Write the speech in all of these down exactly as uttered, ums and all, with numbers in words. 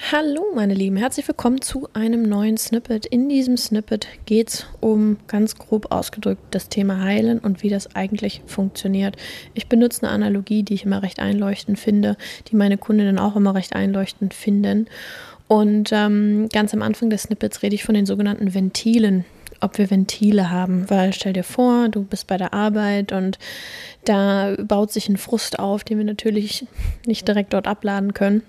Hallo meine Lieben, herzlich willkommen zu einem neuen Snippet. In diesem Snippet geht es um, ganz grob ausgedrückt, das Thema Heilen und wie das eigentlich funktioniert. Ich benutze eine Analogie, die ich immer recht einleuchtend finde, die meine Kundinnen auch immer recht einleuchtend finden. Und ähm, ganz am Anfang des Snippets rede ich von den sogenannten Ventilen, ob wir Ventile haben, weil stell dir vor, du bist bei der Arbeit und da baut sich ein Frust auf, den wir natürlich nicht direkt dort abladen können.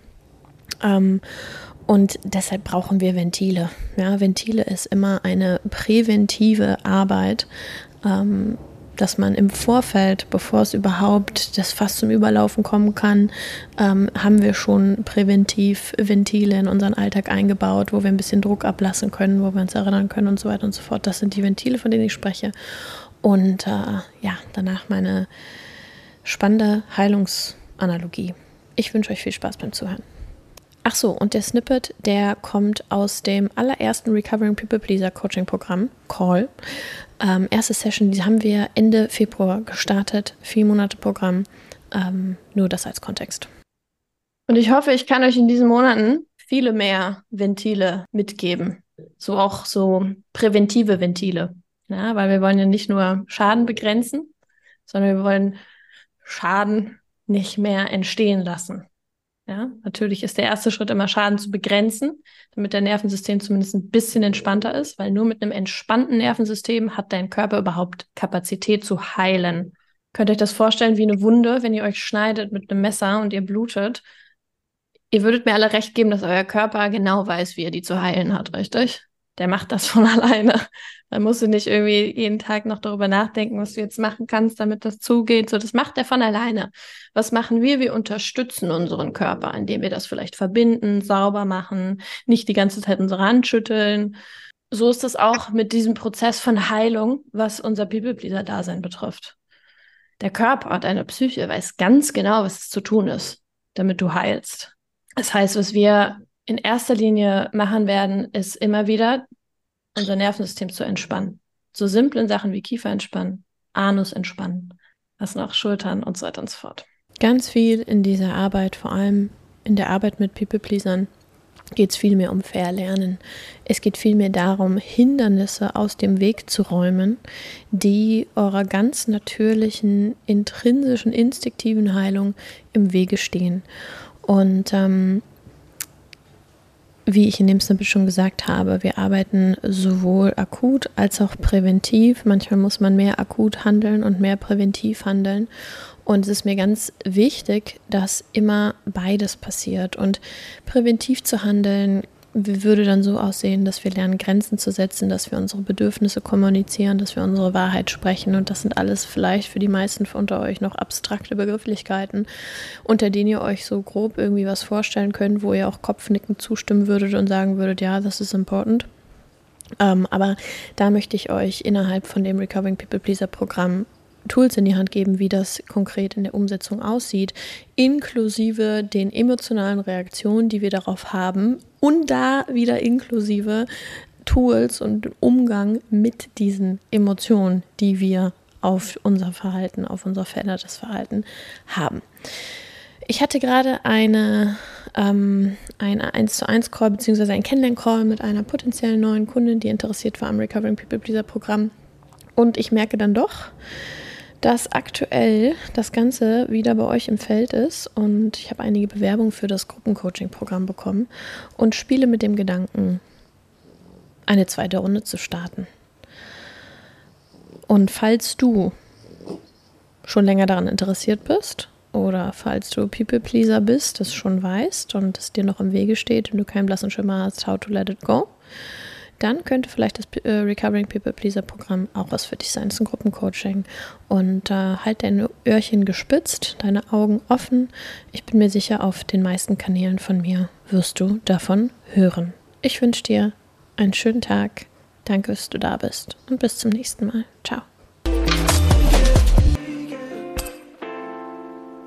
Ähm, und deshalb brauchen wir Ventile. Ja, Ventile ist immer eine präventive Arbeit, ähm, dass man im Vorfeld, bevor es überhaupt das Fass zum Überlaufen kommen kann, ähm, haben wir schon präventiv Ventile in unseren Alltag eingebaut, wo wir ein bisschen Druck ablassen können, wo wir uns erinnern können und so weiter und so fort. Das sind die Ventile, von denen ich spreche. Und äh, ja, danach meine spannende Heilungsanalogie. Ich wünsche euch viel Spaß beim Zuhören. Ach so, und der Snippet, der kommt aus dem allerersten Recovering People Pleaser Coaching Programm, Call. Ähm, erste Session, die haben wir Ende Februar gestartet, vier Monate Programm, ähm, nur das als Kontext. Und ich hoffe, ich kann euch in diesen Monaten viele mehr Ventile mitgeben, so auch so präventive Ventile, ja, weil wir wollen ja nicht nur Schaden begrenzen, sondern wir wollen Schaden nicht mehr entstehen lassen. Ja, natürlich ist der erste Schritt immer, Schaden zu begrenzen, damit dein Nervensystem zumindest ein bisschen entspannter ist, weil nur mit einem entspannten Nervensystem hat dein Körper überhaupt Kapazität zu heilen. Könnt ihr euch das vorstellen wie eine Wunde, wenn ihr euch schneidet mit einem Messer und ihr blutet? Ihr würdet mir alle recht geben, dass euer Körper genau weiß, wie er die zu heilen hat, richtig? Der macht das von alleine. Da musst du nicht irgendwie jeden Tag noch darüber nachdenken, was du jetzt machen kannst, damit das zugeht. So, das macht er von alleine. Was machen wir? Wir unterstützen unseren Körper, indem wir das vielleicht verbinden, sauber machen, nicht die ganze Zeit unsere Hand schütteln. So ist es auch mit diesem Prozess von Heilung, was unser People-Pleaser-Dasein betrifft. Der Körper, deine Psyche weiß ganz genau, was es zu tun ist, damit du heilst. Das heißt, was wir in erster Linie machen werden, ist immer wieder unser Nervensystem zu entspannen. So simplen Sachen wie Kiefer entspannen, Anus entspannen, was noch, Schultern und so weiter und so fort. Ganz viel in dieser Arbeit, vor allem in der Arbeit mit People-Pleasern, geht es viel mehr um Verlernen. Es geht viel mehr darum, Hindernisse aus dem Weg zu räumen, die eurer ganz natürlichen, intrinsischen, instinktiven Heilung im Wege stehen. Und ähm, wie ich in dem Snippet schon gesagt habe, wir arbeiten sowohl akut als auch präventiv. Manchmal muss man mehr akut handeln und mehr präventiv handeln. Und es ist mir ganz wichtig, dass immer beides passiert. Und präventiv zu handeln würde dann so aussehen, dass wir lernen, Grenzen zu setzen, dass wir unsere Bedürfnisse kommunizieren, dass wir unsere Wahrheit sprechen. Und das sind alles vielleicht für die meisten unter euch noch abstrakte Begrifflichkeiten, unter denen ihr euch so grob irgendwie was vorstellen könnt, wo ihr auch kopfnickend zustimmen würdet und sagen würdet, ja, das ist important. Ähm, aber da möchte ich euch innerhalb von dem Recovering People Pleaser Programm Tools in die Hand geben, wie das konkret in der Umsetzung aussieht, inklusive den emotionalen Reaktionen, die wir darauf haben und da wieder inklusive Tools und Umgang mit diesen Emotionen, die wir auf unser Verhalten, auf unser verändertes Verhalten haben. Ich hatte gerade eine, ähm, eine eins zu eins Call bzw. einen Kennenlern-Call mit einer potenziellen neuen Kundin, die interessiert war am Recovering People Pleaser Programm, und ich merke dann doch, dass aktuell das Ganze wieder bei euch im Feld ist und ich habe einige Bewerbungen für das Gruppencoaching-Programm bekommen und spiele mit dem Gedanken, eine zweite Runde zu starten. Und falls du schon länger daran interessiert bist oder falls du People-Pleaser bist, das schon weißt und es dir noch im Wege steht und du keinen blassen Schimmer hast, how to let it go, dann könnte vielleicht das äh, Recovering People Pleaser Programm auch was für dich sein. Das ist ein Gruppencoaching. Und äh, halt deine Öhrchen gespitzt, deine Augen offen. Ich bin mir sicher, auf den meisten Kanälen von mir wirst du davon hören. Ich wünsche dir einen schönen Tag. Danke, dass du da bist und bis zum nächsten Mal. Ciao.